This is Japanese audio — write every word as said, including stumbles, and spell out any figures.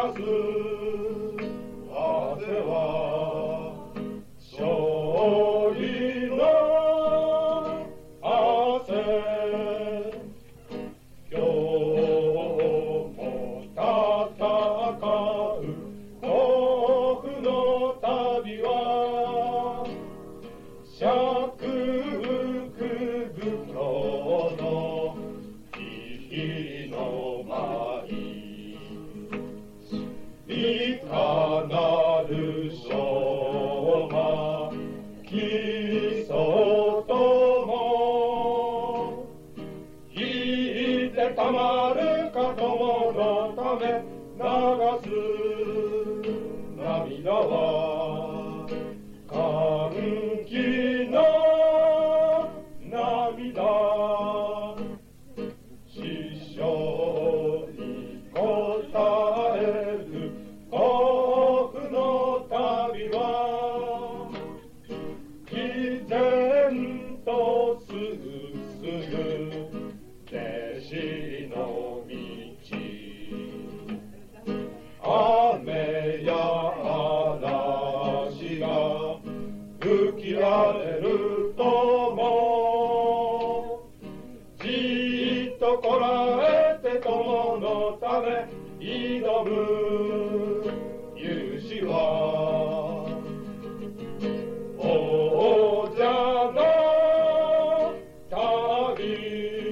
す風は勝利の汗。今日も戦う甲府の旅は釈福袋の日の舞、いかなる昭和基礎とも引いてたまるか友のため流す涙は歓喜の涙。師匠に答える甲府の旅は毅然と進む弟子の道。雨や嵐が吹き荒れるともじっとこらえて友のため挑む勇士は王者の旅。